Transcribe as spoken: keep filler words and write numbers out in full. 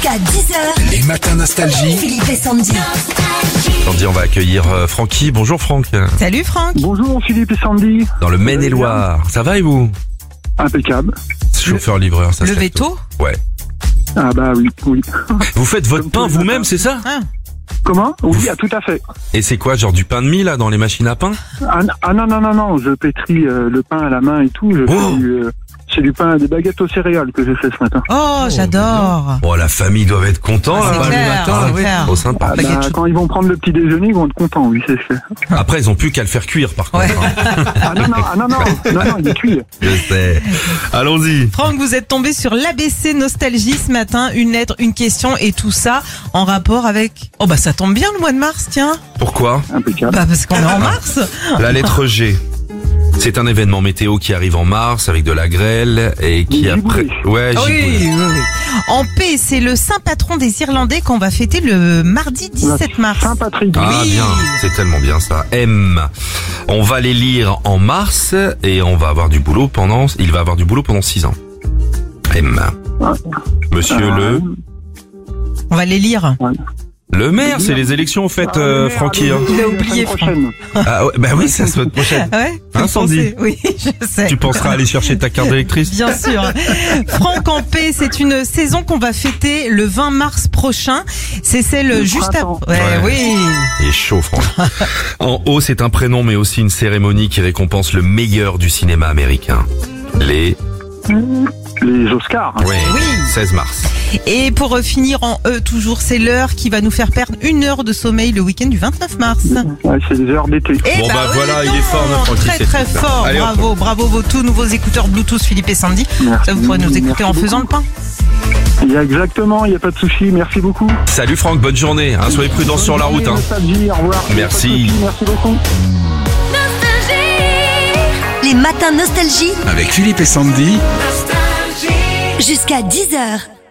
Jusqu'à dix heures. Les matins nostalgie. Philippe et Sandy. Sandy, on va accueillir euh, Francky. Bonjour Franck. Salut Franck. Bonjour Philippe et Sandy. Dans le Maine-et-Loire. Ça va et vous? Impeccable. Chauffeur-livreur, ça se Le lève veto tôt. Ouais. Ah bah oui, oui. Vous faites votre Comme pain tous les vous-même, matins. c'est ça? Ah. Comment? Oui, ah, tout à fait. Et c'est quoi, genre du pain de mie là dans les machines à pain? Ah, n- ah non, non, non, non, je pétris euh, le pain à la main et tout. Je Oh. fais du, euh, c'est du pain, des baguettes aux céréales que j'ai fait ce matin. Oh, j'adore. Oh, la famille doit être content Ah, là, c'est le clair, matin. c'est oui. clair. Trop sympa. Ah, baguette bah, chaude. quand ils vont prendre le petit déjeuner, ils vont être contents, oui, c'est fait. Après, ils ont plus qu'à le faire cuire par contre. Ouais. hein. Ah non, non, ah, non, non, non, non, il est cuit. Je sais. Allons-y. Franck, vous êtes tombé sur l'A B C Nostalgie ce matin. Une lettre, une question et tout ça en rapport avec... Oh bah ça tombe bien le mois de mars, tiens. Pourquoi? Impeccable. Bah parce qu'on est en mars. La lettre G. C'est un événement météo qui arrive en mars avec de la grêle et qui Des après... giboulées. Ouais, Oui, giboulées. oui, oui. En paix, c'est le saint patron des Irlandais qu'on va fêter le mardi dix-sept mars. Saint-Patrick. Ah Oui. bien, c'est tellement bien ça. M. On va les lire en mars et on va avoir du boulot pendant. Il va avoir du boulot pendant six ans. M. Monsieur Ah, le On va les lire. le maire, c'est les élections en fait, Ah, euh, merde, Francky. hein. Il a la oublié, semaine prochaine. Ah ouais, bah oui, c'est la semaine prochaine. Ouais. Hein, faut Sandy penser. Oui, je sais. Tu penseras aller chercher ta carte d'électrice? Bien sûr. Franck en paix, c'est une saison qu'on va fêter le vingt mars prochain. C'est celle Le juste printemps. après. Ouais, Ouais. oui. Il est chaud, Franck. En haut, c'est un prénom, mais aussi une cérémonie qui récompense le meilleur du cinéma américain. Les... Les Oscars. Ouais, Oui. seize mars. Et pour euh, finir en E, toujours, c'est l'heure qui va nous faire perdre une heure de sommeil le week-end du vingt-neuf mars. Ouais, c'est des heures d'été. Eh Bon, bah, oui, voilà, il donc, est fort, notre Francky, Très c'est très tout ça. fort. Allez, hop. bravo, bravo vos tous nouveaux écouteurs Bluetooth Philippe et Sandy. Merci. Ça, vous pourrez nous écouter Merci en faisant le beaucoup. pain. Il y a exactement, il n'y a pas de souci. Merci beaucoup. Salut Franck, bonne journée. Hein, soyez prudents sur la route. Hein. Nostalgie, au revoir. Merci. Il y a pas de souci, merci beaucoup. Les matins nostalgie. Avec Philippe et Sandy. Jusqu'à dix heures.